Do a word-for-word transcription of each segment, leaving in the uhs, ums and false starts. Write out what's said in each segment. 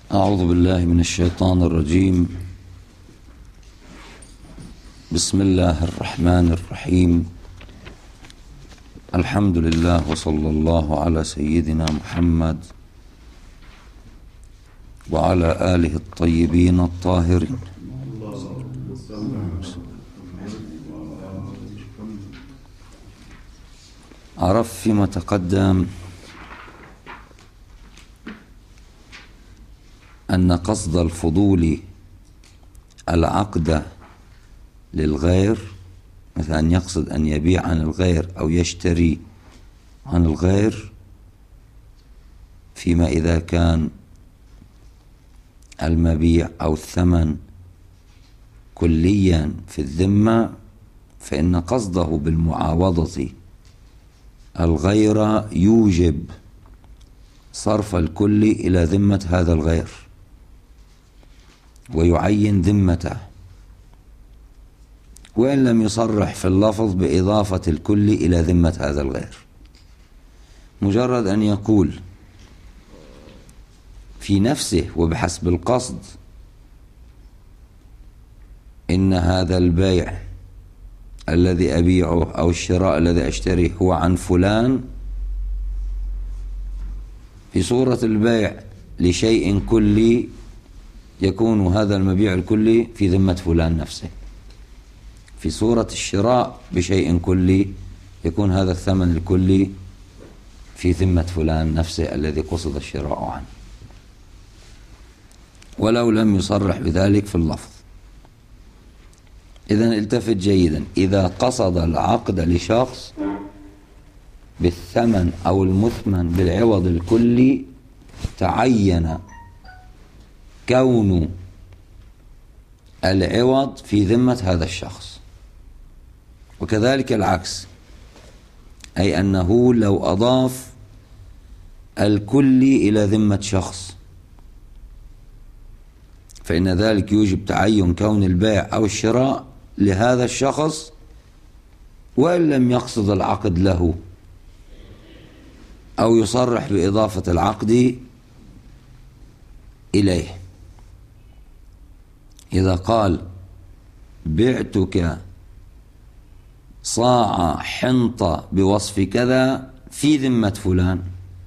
أعوذ بالله من الشيطان الرجيم. بسم الله الرحمن الرحيم. الحمد لله وصلى الله على سيدنا محمد وعلى آله الطيبين الطاهرين. عرف فيما تقدم أن قصد الفضول العقد للغير، مثل أن يقصد أن يبيع عن الغير أو يشتري عن الغير، فيما إذا كان المبيع أو الثمن كليا في الذمة، فإن قصده بالمعاوضة الغير يوجب صرف الكل إلى ذمة هذا الغير ويعين ذمته، وإن لم يصرح في اللفظ بإضافة الكل إلى ذمة هذا الغير. مجرد أن يقول في نفسه وبحسب القصد إن هذا البيع الذي أبيعه أو الشراء الذي أشتريه هو عن فلان، في صورة البيع لشيء كلي يكون هذا المبيع الكلي في ذمة فلان نفسه، في صورة الشراء بشيء كلي يكون هذا الثمن الكلي في ذمة فلان نفسه الذي قصد الشراء عنه، ولو لم يصرح بذلك في اللفظ. إذن التفت جيدا، إذا قصد العقد لشخص بالثمن أو المثمن بالعوض الكلي، تعين كون العوض في ذمة هذا الشخص، وكذلك العكس، أي أنه لو أضاف الكلي إلى ذمة شخص فإن ذلك يوجب تعين كون البيع أو الشراء لهذا الشخص وإن لم يقصد العقد له أو يصرح بإضافة العقد إليه. إذا قال بعتك صاع حنطة بوصف كذا في ذمة فلان،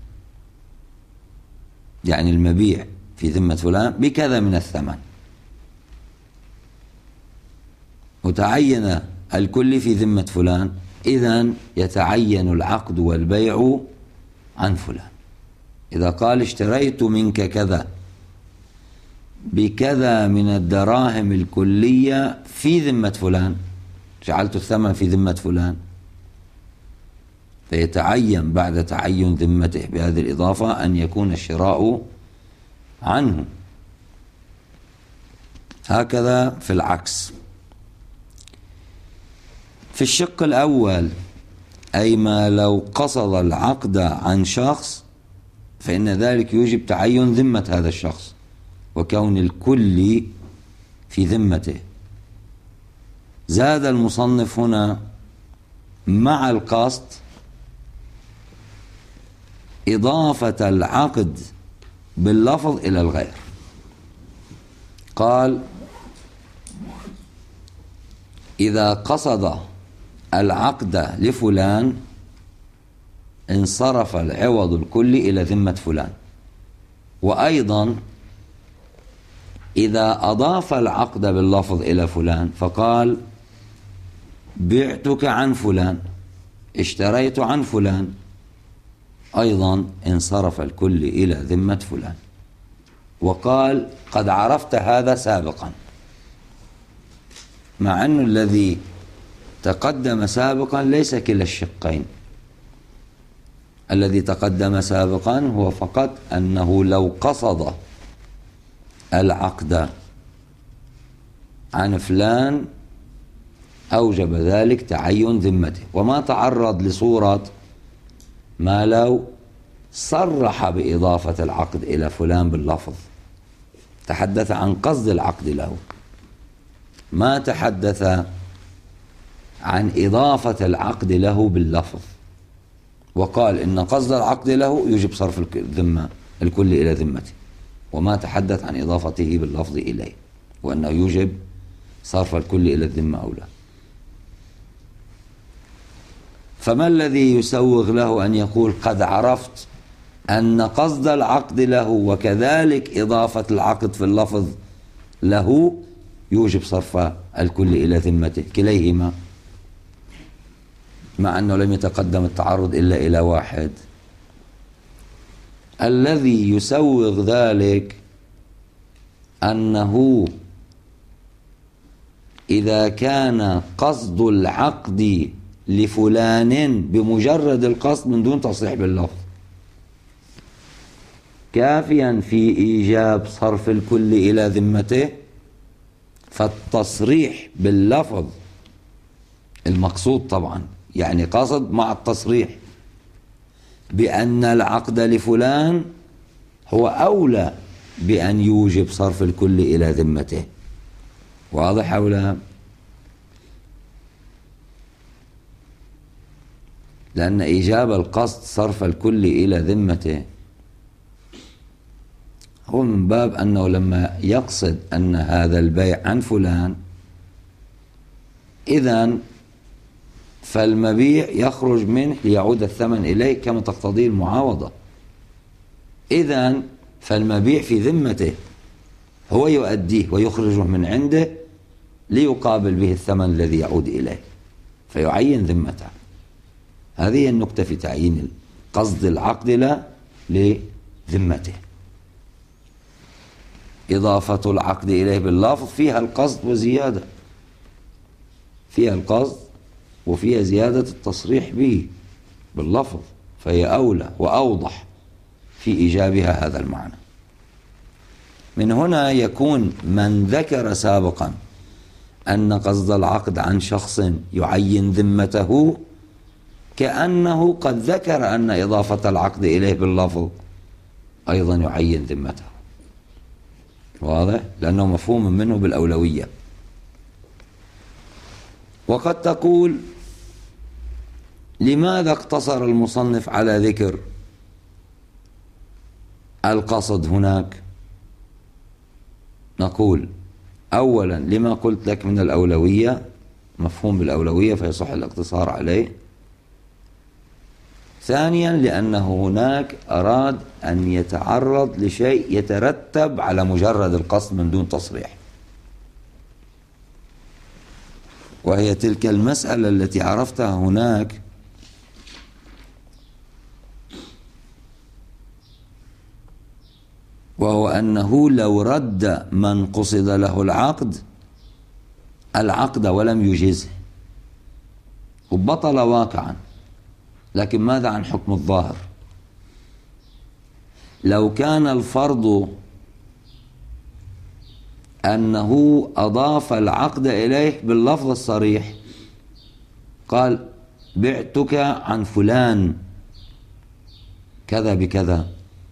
يعني المبيع في ذمة فلان بكذا من الثمن، وتعين الكل في ذمة فلان، إذن يتعين العقد والبيع عن فلان. إذا قال اشتريت منك كذا بكذا من الدراهم الكلية في ذمة فلان، جعلت الثمن في ذمة فلان، فيتعين بعد تعين ذمته بهذه الإضافة أن يكون الشراء عنه. هكذا في العكس. في الشق الأول، أي ما لو قصد العقد عن شخص فإن ذلك يوجب تعين ذمة هذا الشخص وكون الكل في ذمته. زاد المصنف هنا مع القصد إضافة العقد باللفظ إلى الغير. قال إذا قصد العقد لفلان انصرف العوض الكلي إلى ذمة فلان، وأيضا إذا أضاف العقد باللفظ إلى فلان فقال بعتك عن فلان، اشتريت عن فلان، أيضا انصرف الكل إلى ذمة فلان. وقال قد عرفت هذا سابقا، مع أن الذي تقدم سابقا ليس كلا الشقين. الذي تقدم سابقا هو فقط أنه لو قصد العقد عن فلان أوجب ذلك تعين ذمته، وما تعرض لصورة ما لو صرح بإضافة العقد إلى فلان باللفظ، تحدث عن قصد العقد له، ما تحدث عن إضافة العقد له باللفظ، وقال إن قصد العقد له يجب صرف الذمة الكل إلى ذمته. وما تحدث عن إضافته باللفظ إليه، وأنه يوجب صرف الكل إلى الذمة أو لا. فما الذي يسوغ له أن يقول قد عرفت أن قصد العقد له وكذلك إضافة العقد في اللفظ له يوجب صرف الكل إلى ذمته كليهما، مع أنه لم يتقدم التعرض إلا إلى واحد؟ الذي يسوغ ذلك أنه إذا كان قصد العقد لفلان بمجرد القصد من دون تصريح باللفظ كافيا في إيجاب صرف الكل إلى ذمته، فالتصريح باللفظ المقصود طبعا يعني قصد مع التصريح بأن العقد لفلان هو أولى بأن يوجب صرف الكل إلى ذمته. واضح أو لا؟ لأن إيجاب القصد صرف الكل إلى ذمته هو من باب أنه لما يقصد أن هذا البيع عن فلان إذن فالمبيع يخرج منه ليعود الثمن إليه كما تقتضيه المعاوضة، إذن فالمبيع في ذمته، هو يؤديه ويخرجه من عنده ليقابل به الثمن الذي يعود إليه فيعين ذمته. هذه النكتة في تعيين قصد العقد له لذمته. إضافة العقد إليه باللفظ فيها القصد وزيادة، فيها القصد وفيها زيادة التصريح به باللفظ، فهي أولى وأوضح في إيجابها هذا المعنى. من هنا يكون من ذكر سابقا أن قصد العقد عن شخص يعين ذمته كأنه قد ذكر أن إضافة العقد إليه باللفظ أيضا يعين ذمته. واضح؟ لأنه مفهوم منه بالأولوية. وقد تقول لماذا اقتصر المصنف على ذكر القصد هناك؟ نقول أولا لما قلت لك من الأولوية، مفهوم بالأولوية فيصح الاقتصار عليه. ثانيا لأنه هناك أراد أن يتعرض لشيء يترتب على مجرد القصد من دون تصريح، وهي تلك المسألة التي عرفتها هناك وهو أنه لو رد من قصد له العقد العقد ولم يجزه وبطل واقعا، لكن ماذا عن حكم الظاهر؟ لو كان الفرض أنه أضاف العقد إليه باللفظ الصريح، قال بعتك عن فلان كذا بكذا،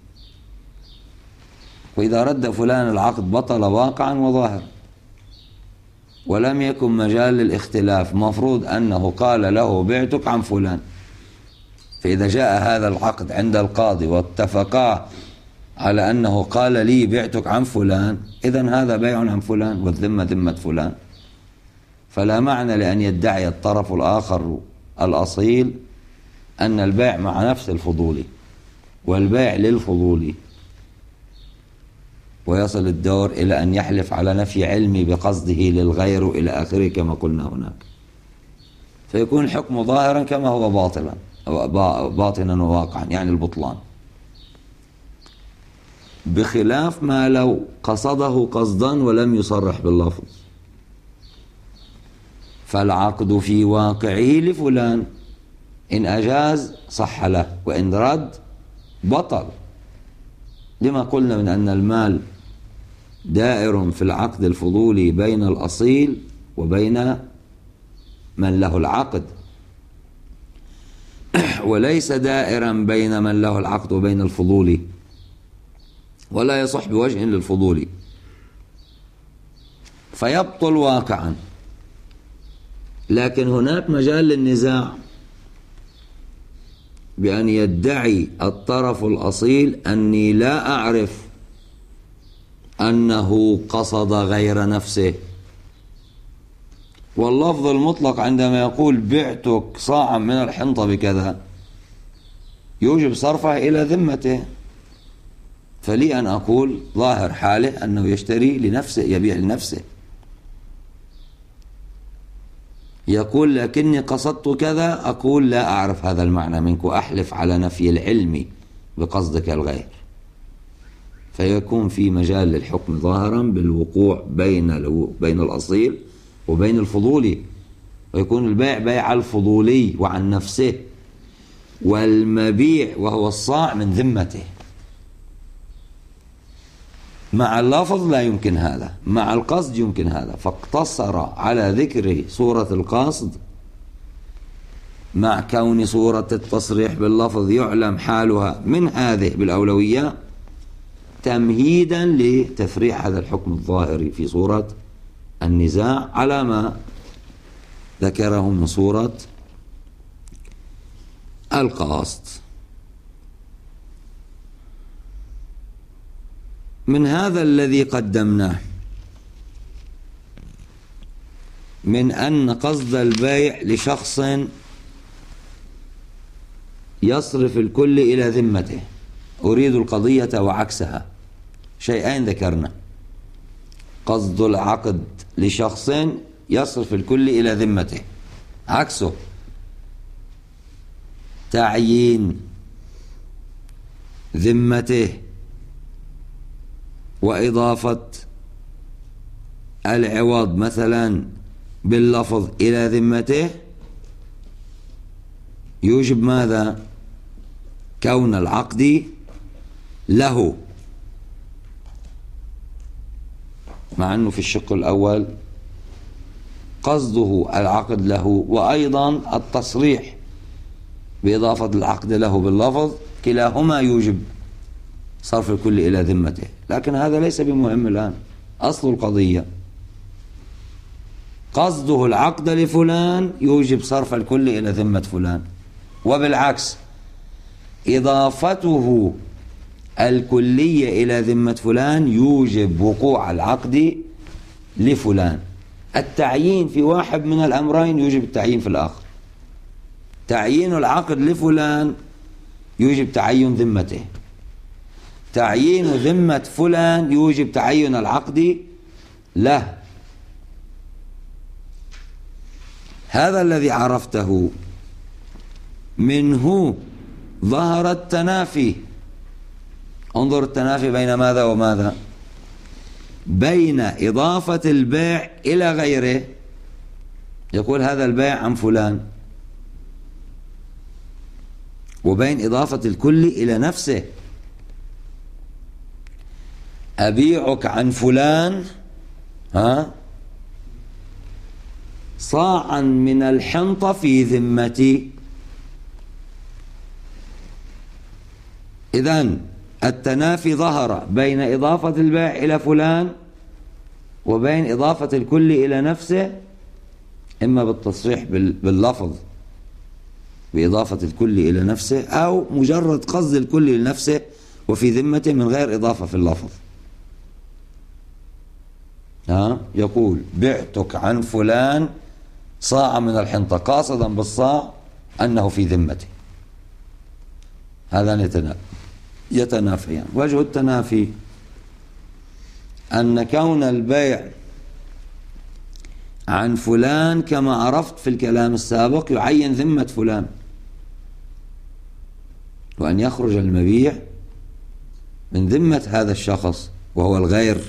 وإذا رد فلان العقد بطل واقعا وظاهر ولم يكن مجال للاختلاف، مفروض أنه قال له بعتك عن فلان، فإذا جاء هذا العقد عند القاضي واتفقا على أنه قال لي بعتك عن فلان، إذن هذا بيع عن فلان والذمة ذمة فلان، فلا معنى لأن يدعي الطرف الآخر الأصيل أن البيع مع نفس الفضولي والبيع للفضولي، ويصل الدور إلى أن يحلف على نفي علمي بقصده للغير إلى آخره كما قلنا هناك، فيكون الحكم ظاهرا كما هو باطلا باطنا وواقعا، يعني البطلان، بخلاف ما لو قصده قصدا ولم يصرح باللفظ، فالعقد في واقعه لفلان، إن أجاز صح له وإن رد بطل، لما قلنا من أن المال دائر في العقد الفضولي بين الأصيل وبين من له العقد، وليس دائرا بين من له العقد وبين الفضولي، ولا يصح بوجه للفضولي، فيبطل واقعا. لكن هناك مجال للنزاع بأن يدعي الطرف الأصيل أني لا أعرف أنه قصد غير نفسه. واللفظ المطلق عندما يقول بعتك صاعا من الحنطة بكذا يوجب صرفه إلى ذمته، فلي أن أقول ظاهر حاله أنه يشتري لنفسه، يبيع لنفسه. يقول لكني قصدت كذا، أقول لا أعرف هذا المعنى منك وأحلف على نفي العلم بقصدك الغير، فيكون في مجال للحكم ظاهرا بالوقوع بين بين الأصيل وبين الفضولي، ويكون البيع بيع الفضولي وعن نفسه، والمبيع وهو الصاع من ذمته. مع اللفظ لا يمكن هذا، مع القصد يمكن هذا، فاقتصر على ذكر صورة القصد مع كون صورة التصريح باللفظ يعلم حالها من هذه بالأولوية تمهيدا لتفريع هذا الحكم الظاهري في صورة النزاع على ما ذكره من صورة القصد. من هذا الذي قدمناه من أن قصد البيع لشخص يصرف الكل إلى ذمته، أريد القضية وعكسها، شيئين ذكرنا: قصد العقد لشخص يصرف الكل إلى ذمته، عكسه تعيين ذمته وإضافة العوض مثلا باللفظ إلى ذمته يوجب ماذا؟ كون العقد له، مع أنه في الشق الأول قصده العقد له وأيضا التصريح بإضافة العقد له باللفظ، كلاهما يوجب صرف الكل إلى ذمته، لكن هذا ليس بمهم الآن. أصل القضية قصده العقد لفلان يوجب صرف الكل إلى ذمة فلان، وبالعكس إضافته الكلية إلى ذمة فلان يوجب وقوع العقد لفلان. التعيين في واحد من الأمرين يوجب التعيين في الآخر. تعيين العقد لفلان يوجب تعين ذمته، تعيين ذمة فلان يوجب تعين العقد له. هذا الذي عرفته منه ظهر التنافي. انظر التنافي بين ماذا وماذا؟ بين إضافة البيع إلى غيره، يقول هذا البيع عن فلان، وبين إضافة الكل إلى نفسه، أبيعك عن فلان ها صاعا من الحنطة في ذمتي. إذن التنافي ظهر بين إضافة البيع إلى فلان وبين إضافة الكل إلى نفسه، إما بالتصريح باللفظ بإضافة الكل إلى نفسه، أو مجرد قصد الكل لنفسه وفي ذمته من غير إضافة في اللفظ. ها يقول بعتك عن فلان صاع من الحنطة، قاصدا بالصاع أنه في ذمته. هذا يتنافيان. وجه التنافي أن كون البيع عن فلان كما عرفت في الكلام السابق يعين ذمة فلان، وأن يخرج المبيع من ذمة هذا الشخص وهو الغير،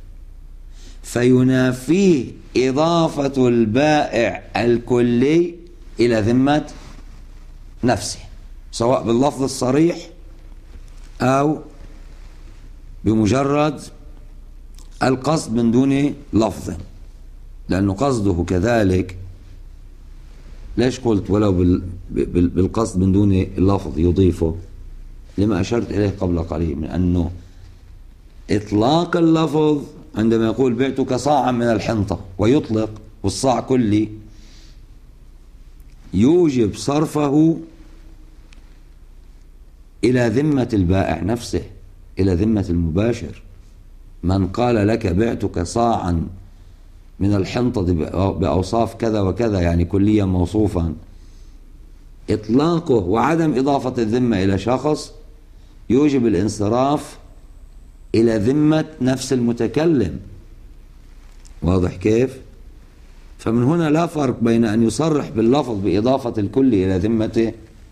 فينافيه إضافة البائع الكلي إلى ذمة نفسه، سواء باللفظ الصريح أو بمجرد القصد من دون لفظ، لأنه قصده كذلك. ليش قلت ولو بالقصد من دون اللفظ يضيفه؟ لما أشرت إليه قبل قليل من أنه إطلاق اللفظ عندما يقول بعتك صاعا من الحنطة ويطلق والصاع كلي يوجب صرفه إلى ذمة البائع نفسه، إلى ذمة المباشر، من قال لك بعتك صاعا من الحنطة بأوصاف كذا وكذا يعني كليا موصوفا، إطلاقه وعدم إضافة الذمة إلى شخص يوجب الانصراف إلى ذمة نفس المتكلم. واضح كيف؟ فمن هنا لا فرق بين أن يصرح باللفظ بإضافة الكل إلى ذمته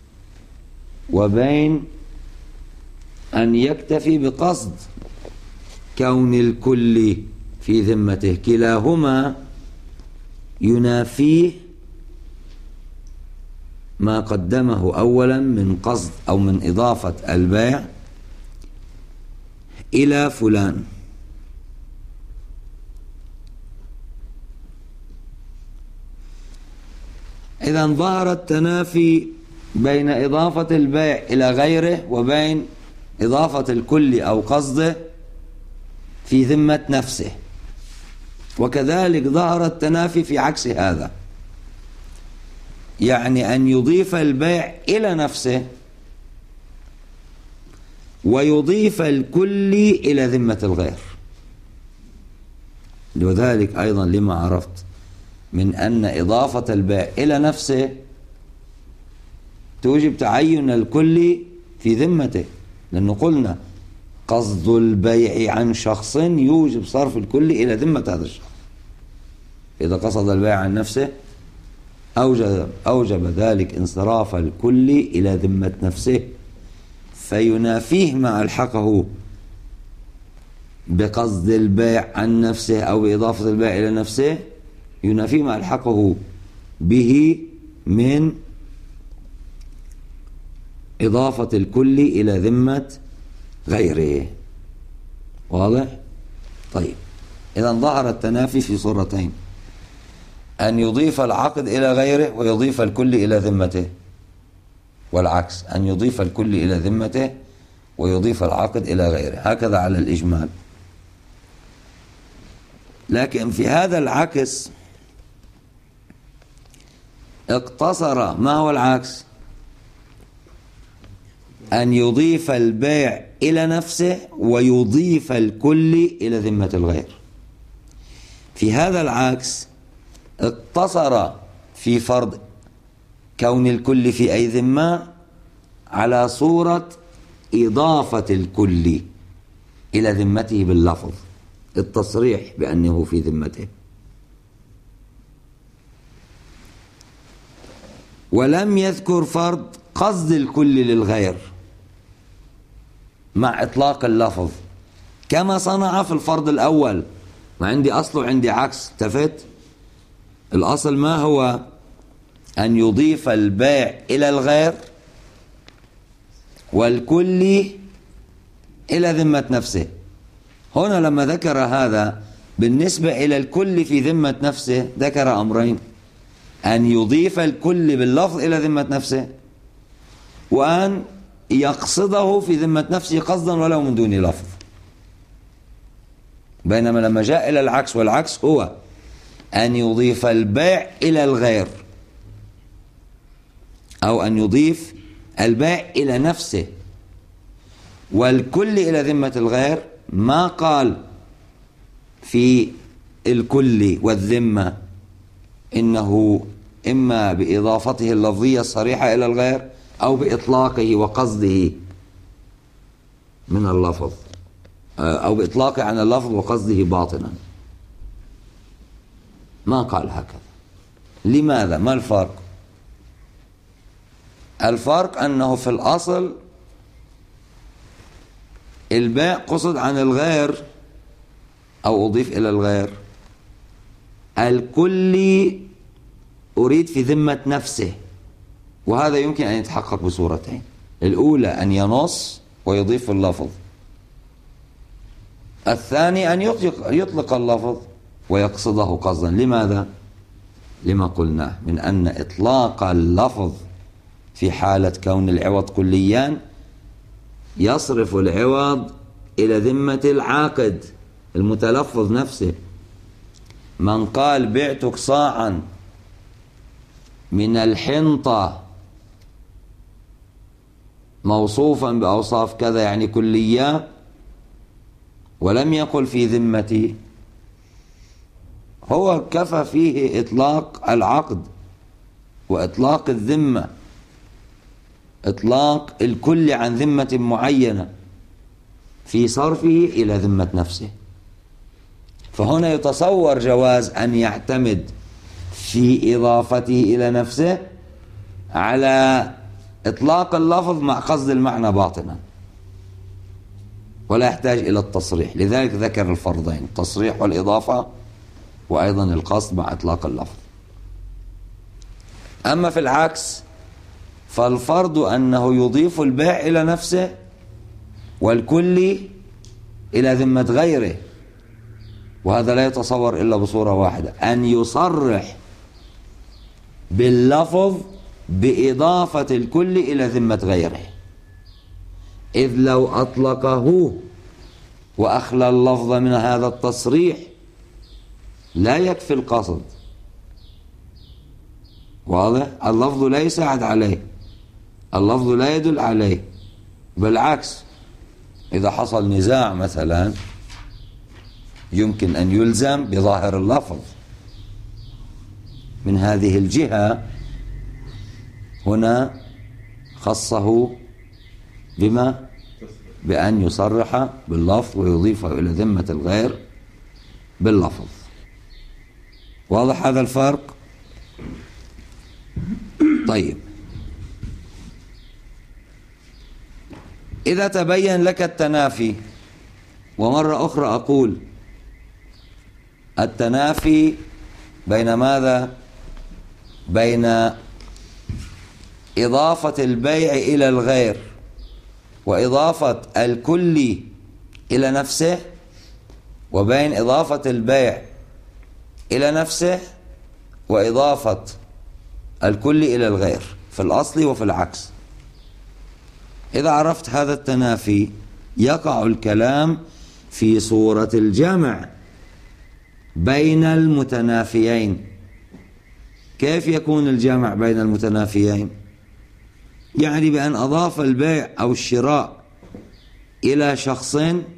وبين أن يكتفي بقصد كون الكل في ذمته. كلاهما ينافيه ما قدمه أولا من قصد أو من إضافة البيع إلى فلان. إذا ظهر التنافي بين إضافة البيع إلى غيره وبين إضافة الكل أو قصده في ذمة نفسه، وكذلك ظهر التنافي في عكس هذا، يعني أن يضيف البيع إلى نفسه ويضيف الكل إلى ذمة الغير. وذلك أيضا لما عرفت من أن إضافة البيع إلى نفسه توجب تعين الكل في ذمته، لأنه قلنا قصد البيع عن شخص يوجب صرف الكل إلى ذمة هذا الشخص. إذا قصد البيع عن نفسه أوجب, أوجب ذلك انصراف الكل إلى ذمة نفسه، فينافيه ما ألحقه بقصد البيع عن نفسه أو بإضافة البيع إلى نفسه، ينافيه ما ألحقه به من إضافة الكل إلى ذمة غيره. واضح؟ طيب، إذا ظهر التنافي في صورتين: أن يضيف العقد إلى غيره ويضيف الكل إلى ذمته، والعكس أن يضيف الكل إلى ذمته ويضيف العقد إلى غيره، هكذا على الإجمال. لكن في هذا العكس اقتصر. ما هو العكس؟ أن يضيف البيع إلى نفسه ويضيف الكل إلى ذمة الغير. في هذا العكس اقتصر في فرض كون الكل في أي ذمة على صورة إضافة الكل إلى ذمته باللفظ، التصريح بأنه في ذمته، ولم يذكر فرض قصد الكل للغير مع إطلاق اللفظ كما صنع في الفرض الأول. ما عندي أصل وعندي عكس، التفت. الأصل ما هو؟ أن يضيف البيع إلى الغير والكل إلى ذمة نفسه. هنا لما ذكر هذا بالنسبة إلى الكل في ذمة نفسه ذكر أمرين: أن يضيف الكل باللفظ إلى ذمة نفسه، وأن يقصده في ذمة نفسه قصدا ولو من دون لفظ. بينما لما جاء إلى العكس، والعكس هو أن يضيف البيع إلى الغير أو أن يضيف البيع إلى نفسه والكل إلى ذمة الغير، ما قال في الكل والذمة إنه إما بإضافته اللفظية الصريحة إلى الغير أو بإطلاقه وقصده من اللفظ، أو بإطلاقه عن اللفظ وقصده باطنا. ما قال هكذا. لماذا؟ ما الفرق؟ الفرق أنه في الأصل البيع قصد عن الغير أو أضيف إلى الغير، الكل أريد في ذمة نفسه، وهذا يمكن أن يتحقق بصورتين: الأولى أن ينص ويضيف اللفظ، الثاني أن يطلق, يطلق اللفظ ويقصده قصدا. لماذا؟ لما قلناه من أن إطلاق اللفظ في حالة كون العوض كليان يصرف العوض إلى ذمة العاقد المتلفظ نفسه. من قال بعتك صاعا من الحنطة موصوفا بأوصاف كذا يعني كلية، ولم يقل في ذمتي، هو كفى فيه إطلاق العقد وإطلاق الذمة، إطلاق الكل عن ذمة معينة في صرفه إلى ذمة نفسه. فهنا يتصور جواز أن يعتمد في إضافته إلى نفسه على إطلاق اللفظ مع قصد المعنى باطنا، ولا يحتاج إلى التصريح. لذلك ذكر الفرضين: التصريح والإضافة، وأيضا القصد مع إطلاق اللفظ. أما في العكس فالفرض أنه يضيف البيع إلى نفسه والكل إلى ذمة غيره، وهذا لا يتصور إلا بصورة واحدة: أن يصرح باللفظ بإضافة الكل إلى ذمة غيره، إذ لو أطلقه وأخلى اللفظ من هذا التصريح لا يكفي القصد. واضح؟ اللفظ لا يساعد عليه، اللفظ لا يدل عليه، بالعكس إذا حصل نزاع مثلا يمكن أن يلزم بظاهر اللفظ. من هذه الجهة هنا خصه بما بأن يصرح باللفظ ويضيفه إلى ذمة الغير باللفظ. واضح هذا الفرق؟ طيب، إذا تبين لك التنافي، ومرة أخرى أقول التنافي بين ماذا؟ بين إضافة البيع إلى الغير وإضافة الكل إلى نفسه، وبين إضافة البيع إلى نفسه وإضافة الكل إلى الغير في الأصل وفي العكس. إذا عرفت هذا التنافي يقع الكلام في صورة الجمع بين المتنافيين. كيف يكون الجمع بين المتنافيين؟ يعني بأن أضاف البيع أو الشراء إلى شخص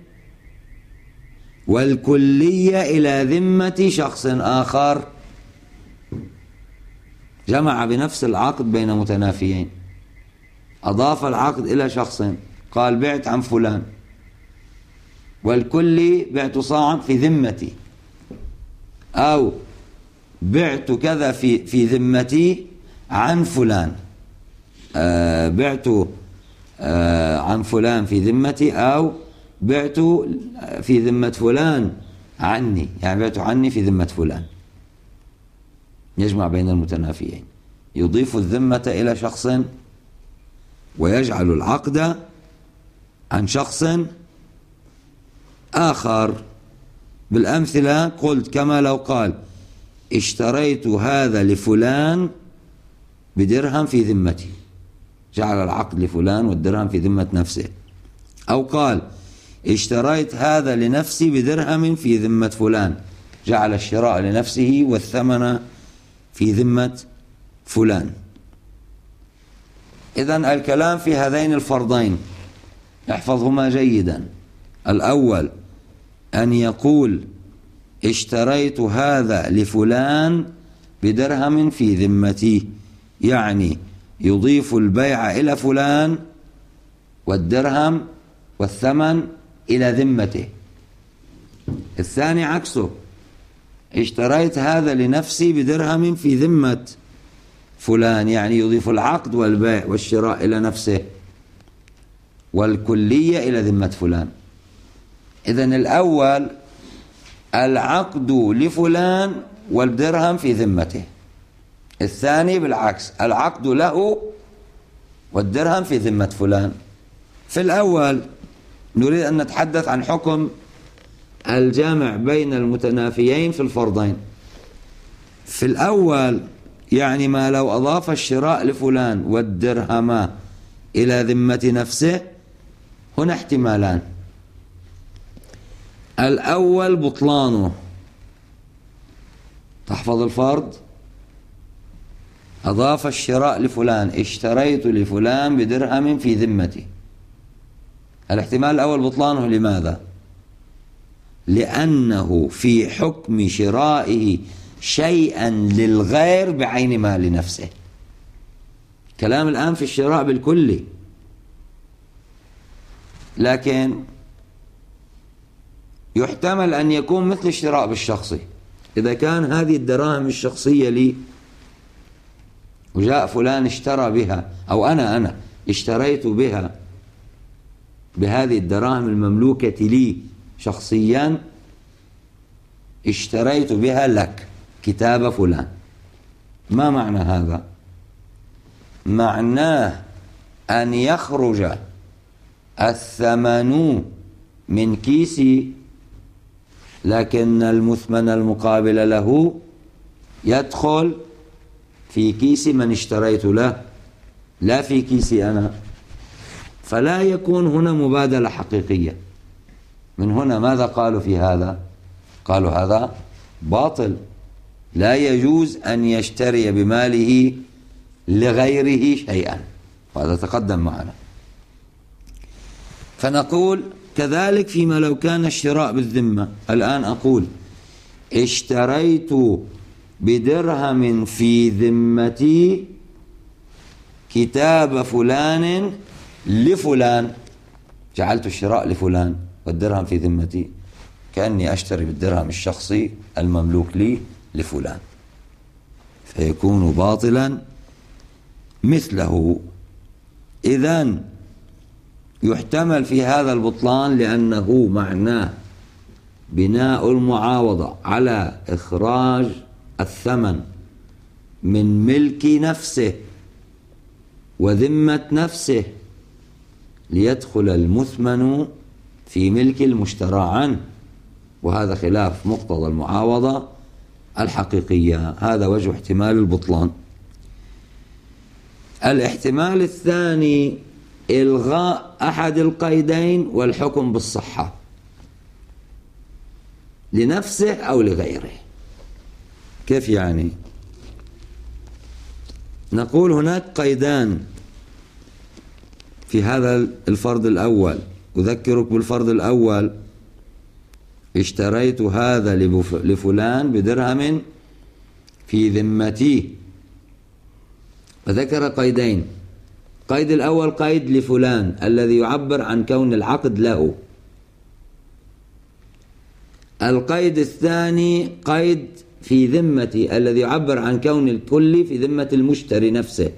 والكلية إلى ذمة شخص آخر، جمع بنفس العقد بين متنافيين. أضاف العقد إلى شخص، قال بعت عن فلان، والكل بعت صاعا في ذمتي، أو بعت كذا في في ذمتي عن فلان، آه بعت آه عن فلان في ذمتي، أو بعت في ذمة فلان عني، يعني بعت عني في ذمة فلان. يجمع بين المتنافيين، يضيف الذمة إلى شخص ويجعل العقد عن شخص آخر. بالأمثلة قلت كما لو قال اشتريت هذا لفلان بدرهم في ذمتي، جعل العقد لفلان والدرهم في ذمة نفسه. أو قال اشتريت هذا لنفسي بدرهم في ذمة فلان، جعل الشراء لنفسه والثمن في ذمة فلان. إذن الكلام في هذين الفرضين احفظهما جيدا. الأول أن يقول اشتريت هذا لفلان بدرهم في ذمتي، يعني يضيف البيع إلى فلان والدرهم والثمن إلى ذمته. الثاني عكسه، اشتريت هذا لنفسي بدرهم في ذمة فلان، يعني يضيف العقد والبيع والشراء إلى نفسه والكلية إلى ذمة فلان. إذن الأول العقد لفلان والدرهم في ذمته. الثاني بالعكس، العقد له والدرهم في ذمة فلان. في الأول نريد أن نتحدث عن حكم الجامع بين المتنافيين في الفرضين. في الأول يعني ما لو أضاف الشراء لفلان والدرهم إلى ذمة نفسه، هنا احتمالان: الأول بطلانه، تحفظ الفرض، أضاف الشراء لفلان، اشتريت لفلان بدرهم في ذمتي. الاحتمال الأول بطلانه، لماذا؟ لأنه في حكم شرائه شيئا للغير بعين ما لنفسه. كلام الآن في الشراء بالكلي، لكن يحتمل أن يكون مثل الشراء بالشخصي. إذا كان هذه الدراهم الشخصية لي وجاء فلان اشترى بها، أو أنا أنا اشتريت بها بهذه الدراهم المملوكة لي شخصيا، اشتريت بها لك كتاب فلان. ما معنى هذا؟ معناه أن يخرج الثمن من كيسي، لكن المثمن المقابل له يدخل في كيس من اشتريت له، لا في كيسي أنا. فلا يكون هنا مبادلة حقيقية. من هنا ماذا قالوا في هذا؟ قالوا هذا باطل، لا يجوز أن يشتري بماله لغيره شيئا، وهذا تقدم معنا. فنقول كذلك فيما لو كان الشراء بالذمة. الآن أقول اشتريت بدرهم في ذمتي كتاب فلان لفلان، جعلت الشراء لفلان والدرهم في ذمتي، كأني أشتري بالدرهم الشخصي المملوك لي لفلان، فيكون باطلا مثله. إذن يحتمل في هذا البطلان لأنه معناه بناء المعاوضة على إخراج الثمن من ملك نفسه وذمة نفسه ليدخل المثمن في ملك المشترى عنه، وهذا خلاف مقتضى المعاوضة الحقيقية. هذا وجه احتمال البطلان. الاحتمال الثاني إلغاء أحد القيدين والحكم بالصحة لنفسه أو لغيره. كيف يعني؟ نقول هناك قيدان في هذا الفرض الأول. أذكرك بالفرض الأول: اشتريت هذا لفلان بدرهم في ذمتي، وذكر قيدين. قيد الأول قيد لفلان الذي يعبر عن كون العقد له. القيد الثاني قيد في ذمتي الذي يعبر عن كون الكل في ذمة المشتري نفسه.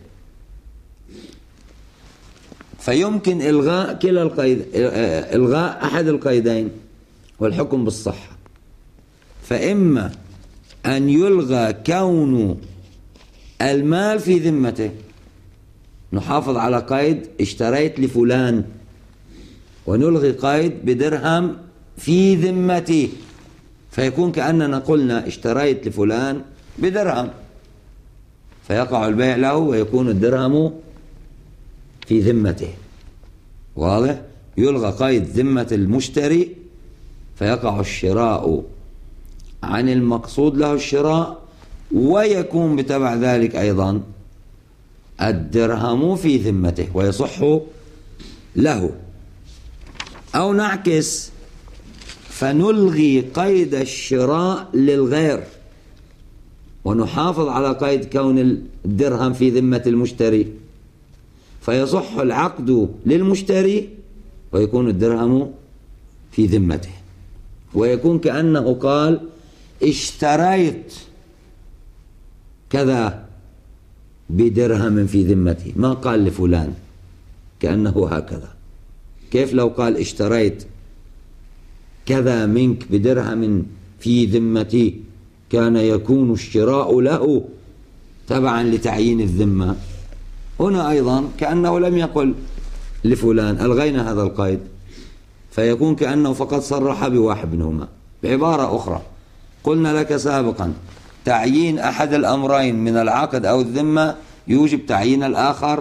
فيمكن إلغاء كلا القيد، إلغاء أحد القيدين والحكم بالصحة. فإما أن يلغى كون المال في ذمته، نحافظ على قيد اشتريت لفلان، ونلغي قيد بدرهم في ذمتي، فيكون كأننا قلنا اشتريت لفلان بدرهم، فيقع البيع له ويكون الدرهم في ذمته. واضح؟ يلغى قيد ذمة المشتري فيقع الشراء عن المقصود له الشراء، ويكون بتبع ذلك أيضا الدرهم في ذمته ويصح له. أو نعكس فنلغي قيد الشراء للغير ونحافظ على قيد كون الدرهم في ذمة المشتري، فيصح العقد للمشتري ويكون الدرهم في ذمته، ويكون كأنه قال اشتريت كذا بدرهم في ذمتي، ما قال لفلان، كأنه هكذا. كيف لو قال اشتريت كذا منك بدرهم في ذمتي، كان يكون الشراء له تبعا لتعيين الذمة. هنا أيضا كأنه لم يقل لفلان، ألغينا هذا القيد، فيكون كأنه فقط صرح بواحد منهما. بعبارة أخرى قلنا لك سابقا تعيين أحد الأمرين من العقد أو الذمة يوجب تعيين الآخر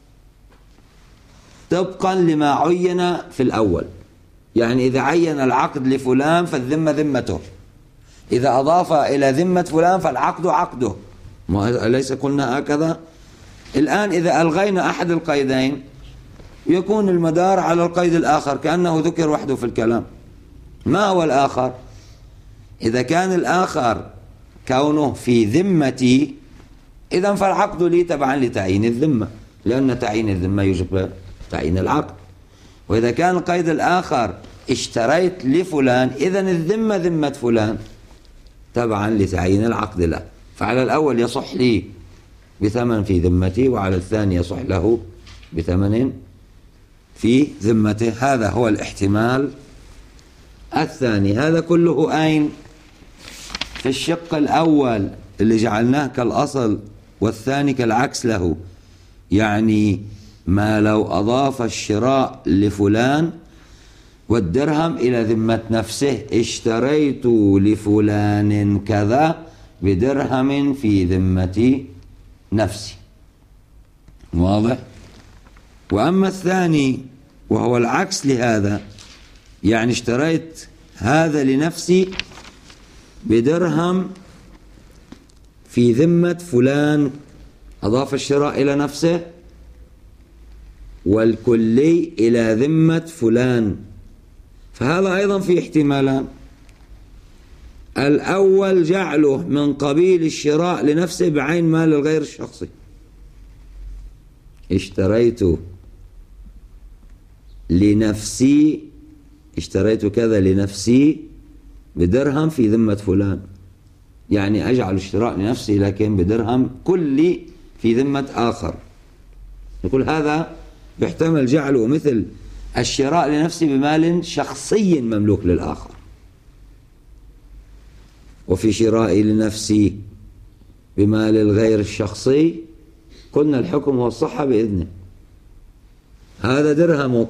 طبقا لما عين في الأول. يعني إذا عين العقد لفلان فالذمة ذمته، إذا أضاف إلى ذمة فلان فالعقد عقده، أليس قلنا هكذا؟ الآن إذا ألغينا أحد القيدين يكون المدار على القيد الآخر، كأنه ذكر وحده في الكلام. ما هو الآخر؟ إذا كان الآخر كونه في ذمتي إذن فالعقد لي تبعا لتعيين الذمة، لأن تعيين الذمة يوجب تعيين العقد. وإذا كان القيد الآخر اشتريت لفلان إذن الذمة ذمة فلان تبعا لتعيين العقد له. فعلى الأول يصح لي بثمن في ذمتي، وعلى الثاني يصح له بثمن في ذمته. هذا هو الاحتمال الثاني. هذا كله أين؟ في الشق الأول اللي جعلناه كالأصل والثاني كالعكس له. يعني ما لو أضاف الشراء لفلان والدرهم إلى ذمة نفسه، اشتريت لفلان كذا بدرهم في ذمة نفسي. واضح؟ وأما الثاني وهو العكس لهذا، يعني اشتريت هذا لنفسي بدرهم في ذمة فلان، أضاف الشراء إلى نفسه، والكلي إلى ذمة فلان. فهذا أيضا في احتمالان. الأول جعله من قبيل الشراء لنفسه بعين مال الغير الشخصي، اشتريت لنفسي، اشتريت كذا لنفسي بدرهم في ذمة فلان، يعني أجعل الشراء لنفسي لكن بدرهم كلي في ذمة آخر. نقول هذا يحتمل جعله مثل الشراء لنفسي بمال شخصي مملوك للآخر. وفي شرائي لنفسي بمال الغير الشخصي قلنا الحكم هو الصحة بإذنه. هذا درهمك،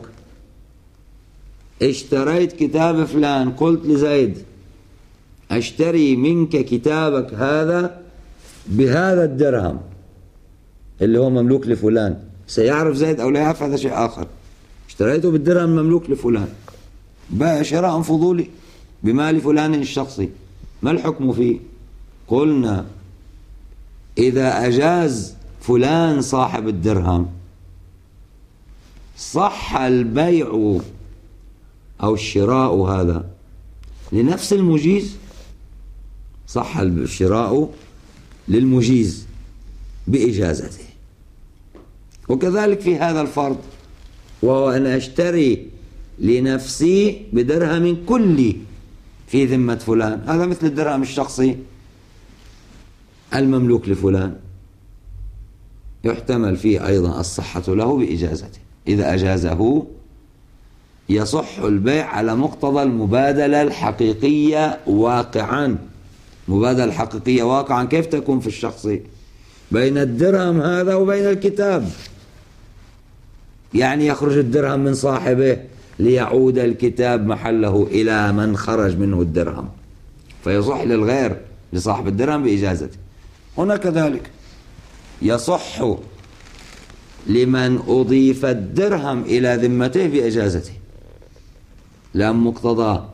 اشتريت كتاب فلان، قلت لزيد اشتري منك كتابك هذا بهذا الدرهم اللي هو مملوك لفلان. سيعرف زيد أو لا يعرف هذا شيء آخر. اشتريته بالدرهم مملوك لفلان، باع شراء فضولي بمال فلان الشخصي. ما الحكم فيه؟ قلنا إذا أجاز فلان صاحب الدرهم صح البيع أو الشراء هذا لنفس المجيز، صح الشراء للمجيز بإجازته. وكذلك في هذا الفرض، وهو أن أشتري لنفسي بدرهم كلي في ذمة فلان، هذا مثل الدرهم الشخصي المملوك لفلان، يحتمل فيه أيضا الصحة له بإجازته. إذا أجازه يصح البيع على مقتضى المبادلة الحقيقية واقعا. مبادلة الحقيقية واقعا كيف تكون في الشخصي؟ بين الدرهم هذا وبين الكتاب، يعني يخرج الدرهم من صاحبه ليعود الكتاب محله إلى من خرج منه الدرهم، فيصح للغير لصاحب الدرهم بإجازته. هنا كذلك يصح لمن أضيف الدرهم إلى ذمته بإجازته، لأن مقتضى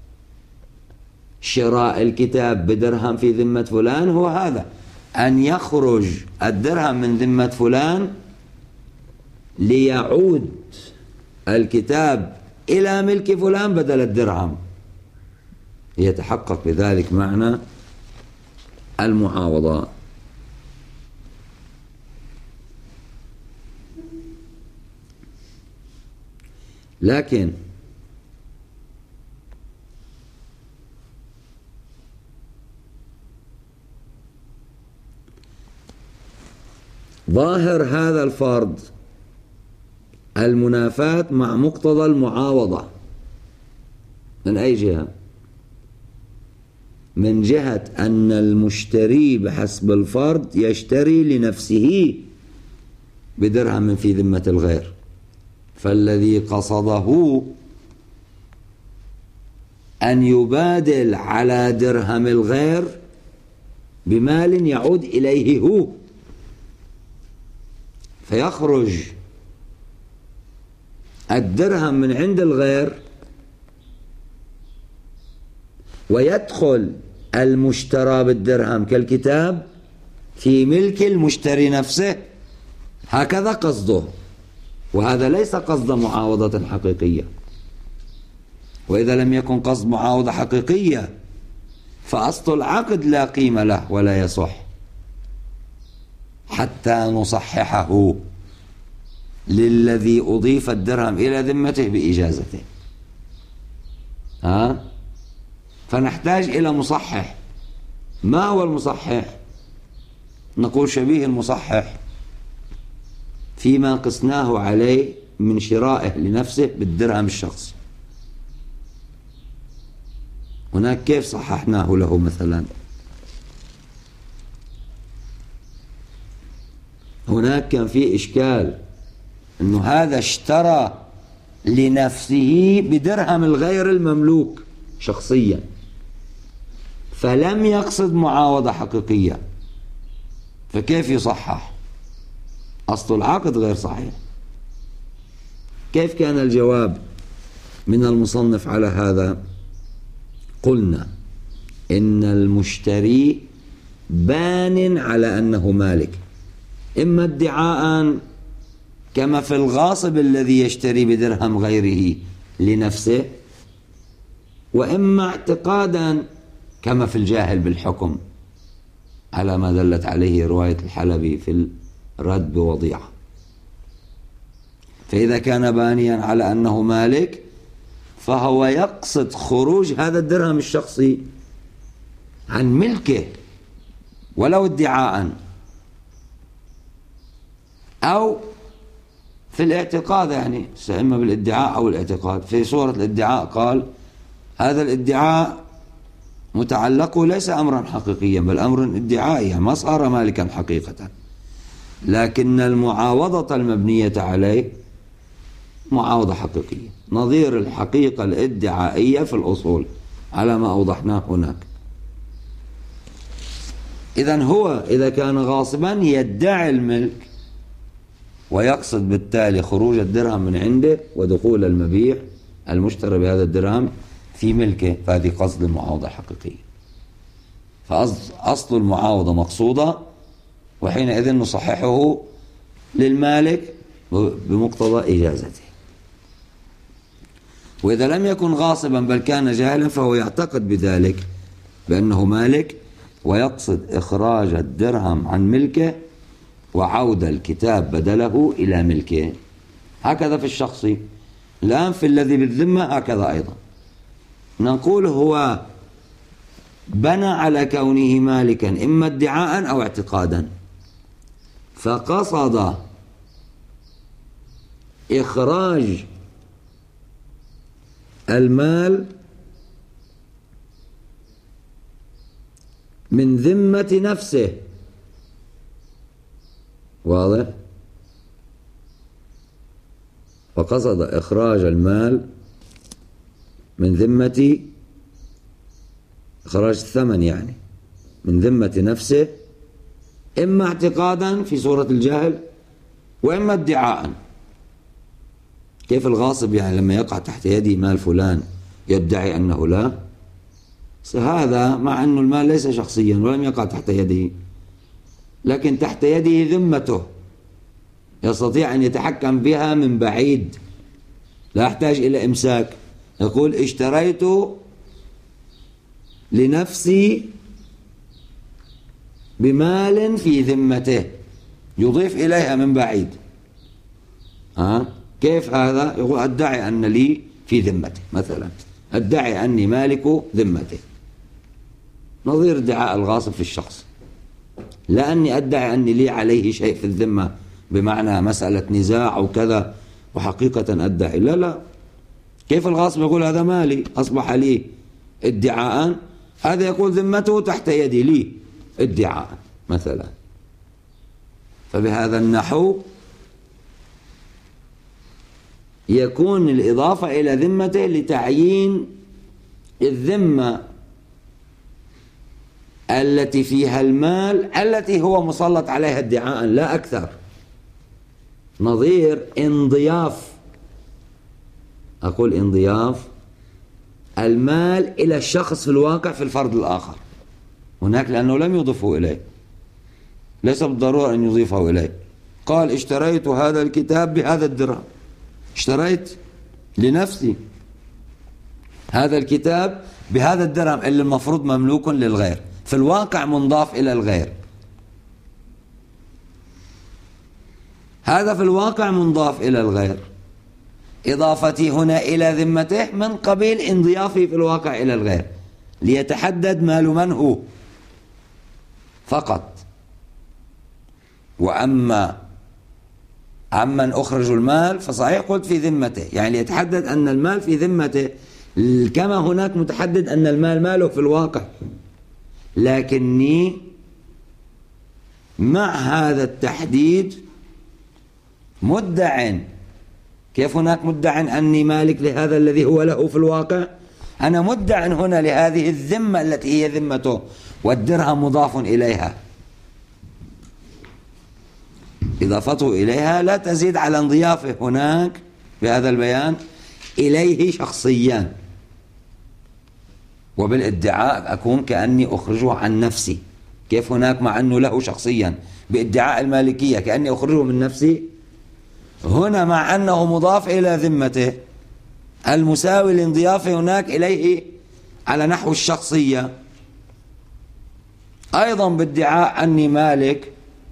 شراء الكتاب بدرهم في ذمة فلان هو هذا، أن يخرج الدرهم من ذمة فلان ليعود الكتاب إلى ملك فلان بدل الدرهم، يتحقق بذلك معنى المعاوضة. لكن ظاهر هذا الفرض المنافاة مع مقتضى المعاوضة. من أي جهة؟ من جهة أن المشتري بحسب الفرض يشتري لنفسه بدرهم في ذمة الغير، فالذي قصده أن يبادل على درهم الغير بمال يعود إليه هو، فيخرج الدرهم من عند الغير ويدخل المشترى بالدرهم كالكتاب في ملك المشتري نفسه. هكذا قصده، وهذا ليس قصد معاوضة حقيقية، وإذا لم يكن قصد معاوضة حقيقية فأصل العقد لا قيمة له ولا يصح حتى نصححه للذي أضيف الدرهم إلى ذمته بإجازته. ها؟ فنحتاج إلى مصحح. ما هو المصحح؟ نقول شبيه المصحح فيما قسناه عليه من شرائه لنفسه بالدرهم الشخصي. هناك كيف صححناه له؟ مثلا هناك كان في إشكال أنه هذا اشترى لنفسه بدرهم الغير المملوك شخصيا فلم يقصد معاوضة حقيقية، فكيف يصحح؟ أصل العقد غير صحيح. كيف كان الجواب من المصنف على هذا؟ قلنا إن المشتري بان على أنه مالك، إما ادعاء كما في الغاصب الذي يشتري بدرهم غيره لنفسه، وإما اعتقادا كما في الجاهل بالحكم على ما دلت عليه رواية الحلبي في الرد بوضيعة. فإذا كان بانيا على أنه مالك فهو يقصد خروج هذا الدرهم الشخصي عن ملكه ولو ادعاء، أو في الاعتقاد، يعني إما بالادعاء أو الاعتقاد. في صورة الادعاء قال هذا الادعاء متعلقه ليس أمرا حقيقيا بل أمر ادعائي، ما صار مالكا حقيقة، لكن المعاوضة المبنية عليه معاوضة حقيقية نظير الحقيقة الادعائية في الأصول على ما أوضحناه هناك. إذن هو إذا كان غاصبا يدعي الملك ويقصد بالتالي خروج الدرهم من عنده ودخول المبيع المشتري بهذا الدرهم في ملكه، فهذه قصد المعاوضة الحقيقية. فأصل المعاوضة مقصودة، وحينئذ نصححه للمالك بمقتضى إجازته. وإذا لم يكن غاصبا بل كان جاهلا فهو يعتقد بذلك بأنه مالك ويقصد إخراج الدرهم عن ملكه وعود الكتاب بدله إلى ملكه. هكذا في الشخصي. الآن في الذي بالذمة هكذا أيضا نقول هو بنى على كونه مالكا إما ادعاء أو اعتقادا، فقصد إخراج المال من ذمة نفسه. واضح؟ فقصد إخراج المال من ذمة، إخراج الثمن يعني من ذمة نفسه، إما اعتقادا في صورة الجهل وإما ادعاء. كيف الغاصب يعني لما يقع تحت يدي مال فلان يدعي أنه لا، هذا مع أن المال ليس شخصيا ولم يقع تحت يده، لكن تحت يده ذمته يستطيع أن يتحكم بها من بعيد، لا يحتاج إلى إمساك. يقول اشتريت لنفسي بمال في ذمته، يضيف إليها من بعيد. ها؟ كيف هذا؟ يقول أدعي أن لي في ذمته، مثلا أدعي أني مالك ذمته، نظير ادعاء الغاصب في الشخص. لا أني أدعي أني لي عليه شيء في الذمة بمعنى مسألة نزاع أو كذا وحقيقة أدعي، لا لا. كيف الغاصب يقول هذا مالي أصبح لي ادعاء، هذا يقول ذمته تحت يدي لي ادعاء مثلا. فبهذا النحو يكون الإضافة إلى ذمته لتعيين الذمة التي فيها المال التي هو مسلط عليها ادعاء لا أكثر، نظير انضياف، أقول انضياف المال إلى الشخص في الواقع في الفرد الآخر هناك، لأنه لم يضفه إليه، ليس بالضرورة أن يضيفه إليه. قال اشتريت هذا الكتاب بهذا الدرهم، اشتريت لنفسي، هذا الكتاب بهذا الدرهم اللي المفروض مملوك للغير، في الواقع منضاف إلى الغير، هذا في الواقع منضاف إلى الغير، إضافتي هنا إلى ذمته من قبيل انضيافي في الواقع إلى الغير ليتحدد مال من هو فقط. وأما عمن أخرج المال فصحيح قلت في ذمته، يعني ليتحدد أن المال في ذمته كما هناك متحدد أن المال ماله في الواقع، لكني مع هذا التحديد مدع. كيف هناك مدع أني مالك لهذا الذي هو له في الواقع؟ أنا مدع هنا لهذه الذمة التي هي ذمته، والدرهم مضاف إليها، إضافته إليها لا تزيد على انضيافه هناك بهذا البيان إليه شخصيا، وبالادعاء أكون كأني أخرجه عن نفسي. كيف هناك مع أنه له شخصيا بادعاء المالكية كأني أخرجه من نفسي، هنا مع أنه مضاف إلى ذمته المساوي لانضيافه هناك إليه على نحو الشخصية، أيضا بادعاء أني مالك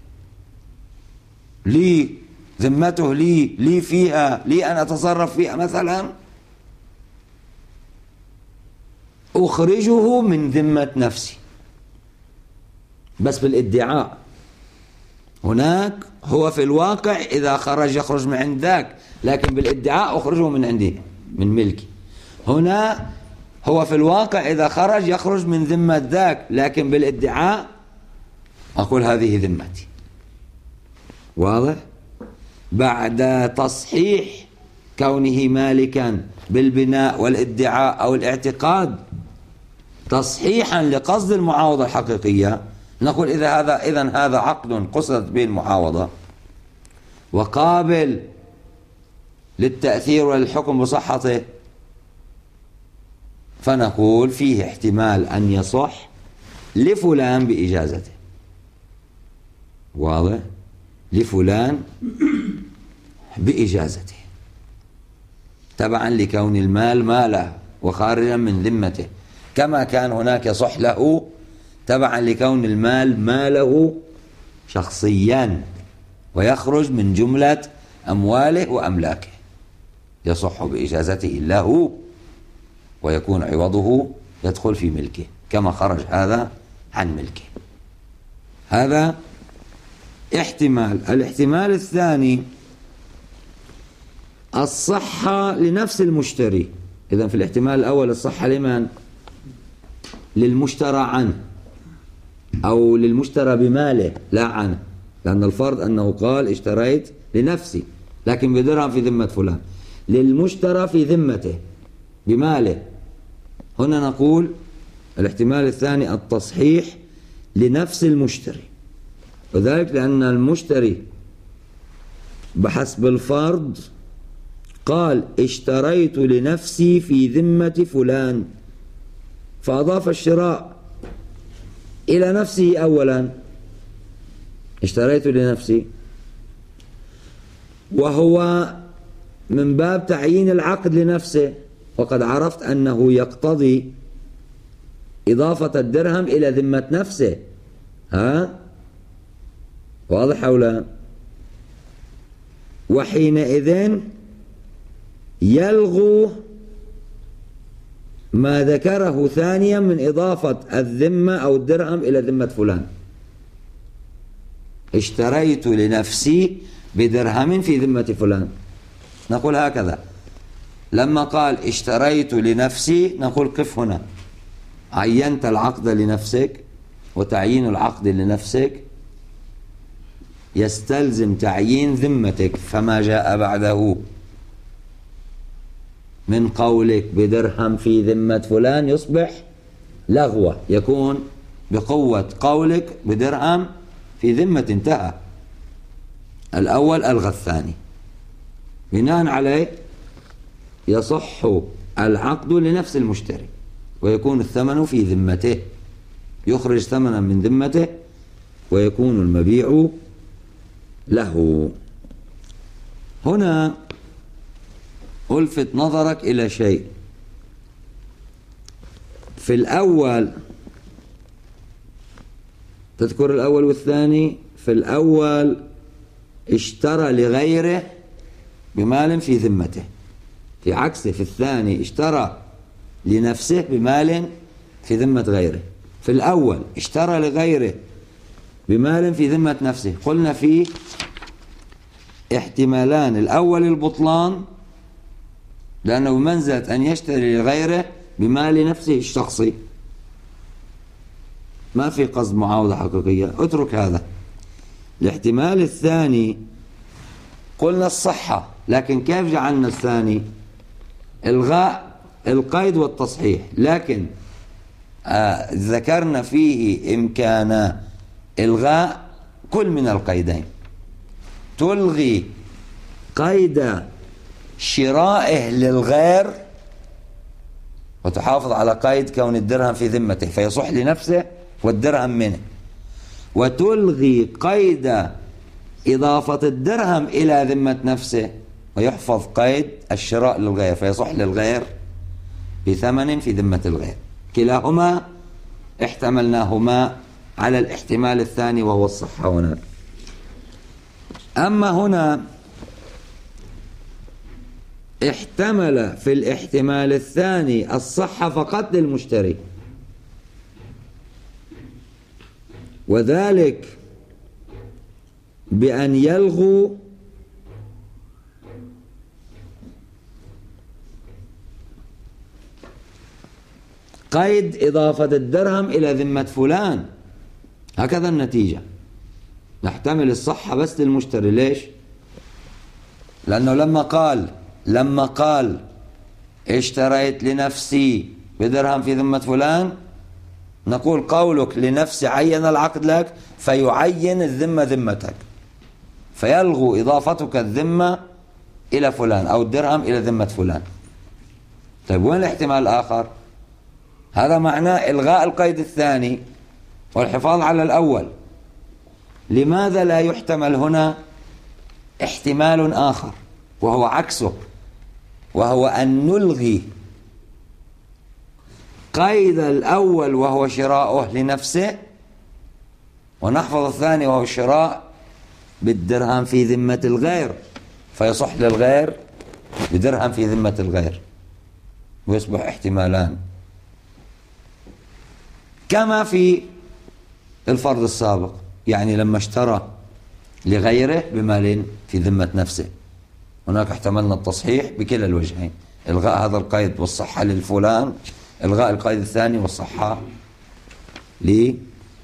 لي ذمته لي لي فيها لي أن أتصرف فيها مثلا، أخرجه من ذمة نفسي بس بالادعاء. هناك هو في الواقع إذا خرج يخرج من عند ذاك، لكن بالادعاء أخرجه من عندي من ملكي. هنا هو في الواقع إذا خرج يخرج من ذمة ذاك، لكن بالادعاء أقول هذه ذمتي. واضح؟ بعد تصحيح كونه مالكا بالبناء والادعاء أو الاعتقاد تصحيحا لقصد المعاوضة الحقيقية، نقول إذا هذا إذن هذا عقد قصدت به المعاوضة وقابل للتأثير وللحكم بصحته، فنقول فيه احتمال أن يصح لفلان بإجازته. واضح؟ لفلان بإجازته تبعا لكون المال ماله وخارجا من ذمته، كما كان هناك يصح له تبعا لكون المال ماله شخصيا ويخرج من جملة أمواله وأملاكه، يصح بإجازته له ويكون عوضه يدخل في ملكه كما خرج هذا عن ملكه. هذا احتمال. الاحتمال الثاني الصحة لنفس المشتري. إذن في الاحتمال الأول الصحة لمن؟ للمشترى عنه أو للمشترى بماله لا عنه، لأن الفرض أنه قال اشتريت لنفسي لكن بدرهم في ذمة فلان، للمشترى في ذمته بماله. هنا نقول الاحتمال الثاني التصحيح لنفس المشتري، وذلك لأن المشتري بحسب الفرض قال اشتريت لنفسي في ذمة فلان، فأضاف الشراء إلى نفسه أولا، اشتريت لنفسي، وهو من باب تعيين العقد لنفسه، وقد عرفت أنه يقتضي إضافة الدرهم إلى ذمة نفسه. ها؟ واضح أو لا؟ وحينئذ يلغو ما ذكره ثانيا من إضافة الذمة أو الدرهم إلى ذمة فلان. اشتريت لنفسي بدرهم في ذمة فلان، نقول هكذا. لما قال اشتريت لنفسي نقول قف هنا، عينت العقد لنفسك، وتعيين العقد لنفسك يستلزم تعيين ذمتك، فما جاء بعده من قولك بدرهم في ذمة فلان يصبح لغوة، يكون بقوة قولك بدرهم في ذمة، انتهى. الأول ألغى الثاني، بناء عليه يصح العقد لنفس المشتري ويكون الثمن في ذمته، يخرج ثمنا من ذمته ويكون المبيع له. هنا ألفت نظرك إلى شيء، في الأول تذكر الأول والثاني. في الأول اشترى لغيره بمال في ذمته، في عكسه في الثاني اشترى لنفسه بمال في ذمة غيره. في الأول اشترى لغيره بمال في ذمة نفسه، قلنا فيه احتمالان. الأول البطلان، لأنه بمنزلة أن يشتري لغيره بمال نفسه الشخصي، ما في قصد معاوضة حقيقية، اترك هذا. الاحتمال الثاني قلنا الصحة، لكن كيف جعلنا الثاني؟ إلغاء القيد والتصحيح، لكن آه ذكرنا فيه إمكان إلغاء كل من القيدين. تلغي قيد شرائه للغير وتحافظ على قيد كون الدرهم في ذمته فيصح لنفسه والدرهم منه، وتلغي قيد إضافة الدرهم إلى ذمة نفسه ويحفظ قيد الشراء للغير فيصح للغير بثمن في ذمة الغير. كلاهما احتملناهما على الاحتمال الثاني وهو الصحة هناك. أما هنا احتمل في الاحتمال الثاني الصحة فقط للمشتري، وذلك بأن يلغوا قيد إضافة الدرهم إلى ذمة فلان. هكذا النتيجة، نحتمل الصحة بس للمشتري. ليش؟ لأنه لما قال لما قال اشتريت لنفسي بدرهم في ذمة فلان، نقول قولك لنفسي عين العقد لك فيعين الذمة ذمتك، فيلغو إضافتك الذمة إلى فلان أو الدرهم إلى ذمة فلان. طيب وين الاحتمال الآخر؟ هذا معناه إلغاء القيد الثاني والحفاظ على الأول. لماذا لا يحتمل هنا احتمال آخر وهو عكسه، وهو أن نلغي قيد الأول وهو شراؤه لنفسه ونحفظ الثاني وهو الشراء بالدرهم في ذمة الغير فيصح للغير بدرهم في ذمة الغير ويصبح احتمالان، كما في الفرض السابق. يعني لما اشترى لغيره بمال في ذمة نفسه، هناك احتملنا التصحيح بكلا الوجهين، إلغاء هذا القيد والصحة للفلان، إلغاء القيد الثاني والصحة لي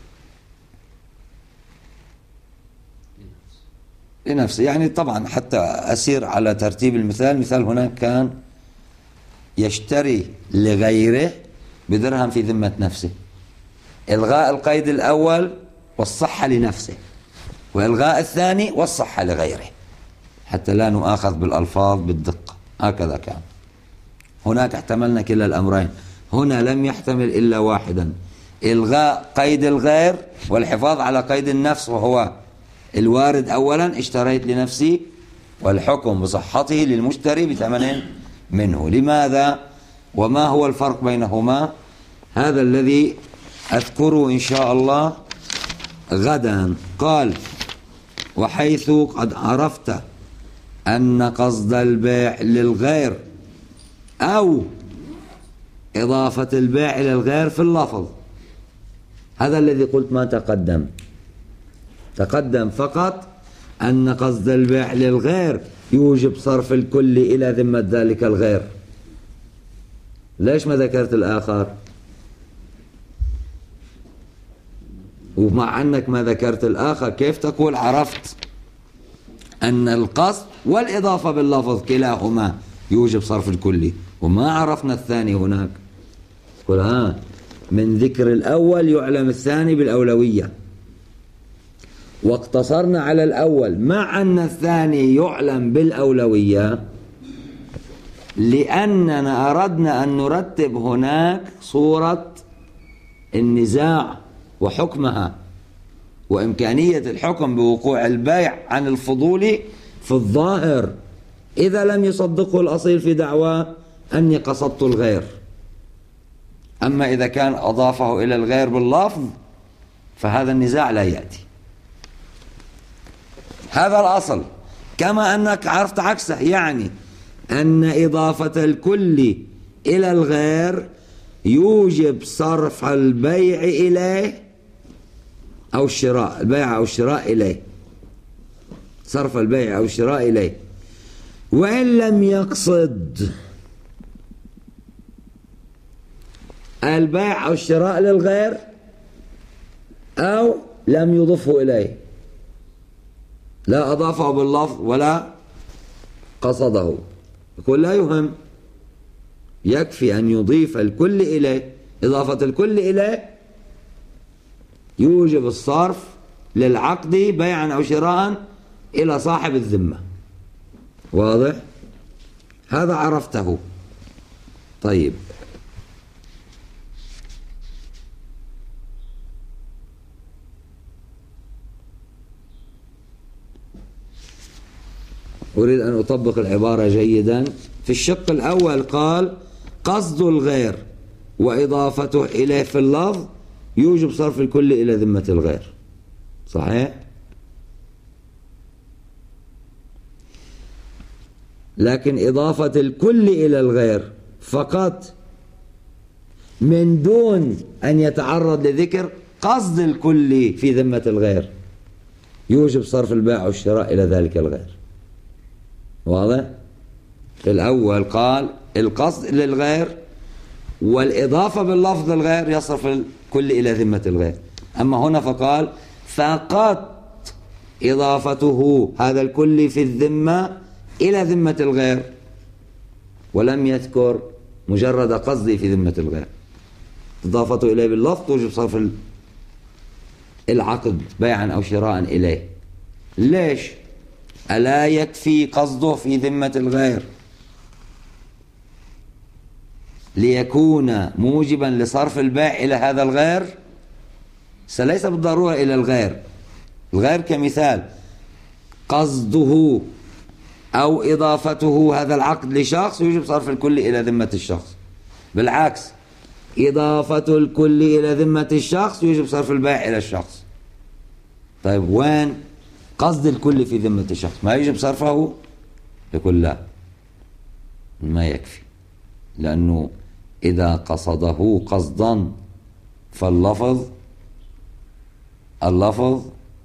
لنفسه. يعني طبعا حتى أسير على ترتيب المثال، مثال هناك كان يشتري لغيره بدرهم في ذمة نفسه، إلغاء القيد الأول والصحة لنفسه، وإلغاء الثاني والصحة لغيره، حتى لا نؤاخذ بالألفاظ بالدقة. هكذا كان. هناك احتملنا كلا الأمرين، هنا لم يحتمل إلا واحدا، إلغاء قيد الغير والحفاظ على قيد النفس، وهو الوارد أولا اشتريت لنفسي، والحكم بصحته للمشتري بثمن منه. لماذا؟ وما هو الفرق بينهما؟ هذا الذي أذكره إن شاء الله غدا. قال: وحيث قد عرفت أن قصد البيع للغير أو إضافة البيع إلى الغير في اللفظ، هذا الذي قلت ما تقدم تقدم فقط أن قصد البيع للغير يوجب صرف الكل إلى ذمة ذلك الغير. ليش ما ذكرت الآخر؟ ومع أنك ما ذكرت الآخر كيف تقول عرفت أن القصد والإضافة باللفظ كلاهما يوجب صرف الكل وما عرفنا الثاني هناك؟ تقول ها من ذكر الأول يعلم الثاني بالأولوية، واقتصرنا على الأول مع أن الثاني يعلم بالأولوية لأننا أردنا أن نرتب هناك صورة النزاع وحكمها وإمكانية الحكم بوقوع البيع عن الفضول في الظاهر إذا لم يصدقه الأصيل في دعواه أني قصدت الغير. أما إذا كان أضافه إلى الغير باللفظ فهذا النزاع لا يأتي. هذا الأصل. كما أنك عرفت عكسه، يعني أن إضافة الكل إلى الغير يوجب صرف البيع إليه أو الشراء، البيع أو الشراء إليه، صرف البيع أو الشراء إليه، وإن لم يقصد البيع أو الشراء للغير أو لم يضفه إليه، لا أضافه باللفظ ولا قصده، يقول لا يهم، يكفي أن يضيف الكل إليه. إضافة الكل إليه يوجب الصرف للعقد بيعا أو شراء إلى صاحب الذمة. واضح؟ هذا عرفته. طيب، أريد أن أطبق العبارة جيدا. في الشق الأول قال قصد الغير وإضافته إليه في اللفظ يوجب صرف الكل إلى ذمة الغير. صحيح؟ لكن إضافة الكل إلى الغير فقط من دون أن يتعرض لذكر قصد الكل في ذمة الغير يوجب صرف البيع والشراء إلى ذلك الغير. واضح؟ في الأول قال القصد للغير والإضافة باللفظ للغير يصرف الكل إلى ذمة الغير. أما هنا فقال فقط إضافته هذا الكل في الذمة إلى ذمة الغير، ولم يذكر مجرد قصدي في ذمة الغير. إضافته إليه باللفظ توجب صرف العقد بيعا أو شراء إليه. ليش؟ ألا يكفي قصده في ذمة الغير ليكون موجبا لصرف البيع إلى هذا الغير؟ سليس بالضرورة إلى الغير. الغير كمثال قصده أو إضافته هذا العقد لشخص يوجب صرف الكل إلى ذمة الشخص. بالعكس، إضافة الكل إلى ذمة الشخص يوجب صرف البيع إلى الشخص. طيب، وين قصد الكل في ذمة الشخص؟ ما يجب صرفه؟ يقول لا، ما يكفي، لأنه إذا قصده قصدا فاللفظ اللفظ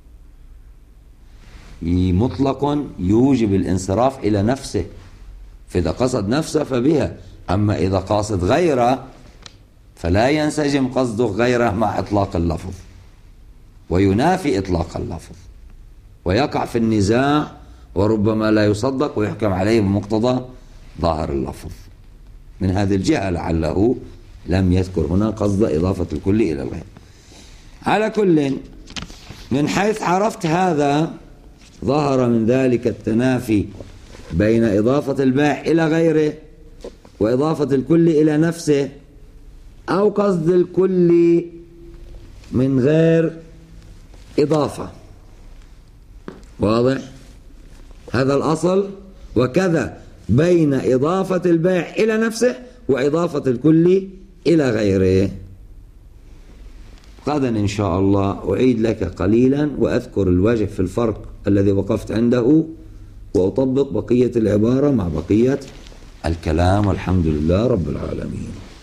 مطلق يوجب الانصراف إلى نفسه، فإذا قصد نفسه فبها. أما إذا قاصد غيره فلا ينسجم قصده غيره مع إطلاق اللفظ، وينافي إطلاق اللفظ، ويقع في النزاع، وربما لا يصدق ويحكم عليه بمقتضى ظاهر اللفظ. من هذه الجهة لعله لم يذكر هنا قصد إضافة الكل إلى الغير. على كل، من حيث عرفت هذا ظهر من ذلك التنافي بين إضافة البائع إلى غيره وإضافة الكل إلى نفسه، أو قصد الكل من غير إضافة. واضح؟ هذا الأصل. وكذا بين إضافة البائع إلى نفسه وإضافة الكل إلى غيره. غدا إن شاء الله أعيد لك قليلا وأذكر الوجه في الفرق الذي وقفت عنده، وأطبق بقية العبارة مع بقية الكلام، والحمد لله رب العالمين.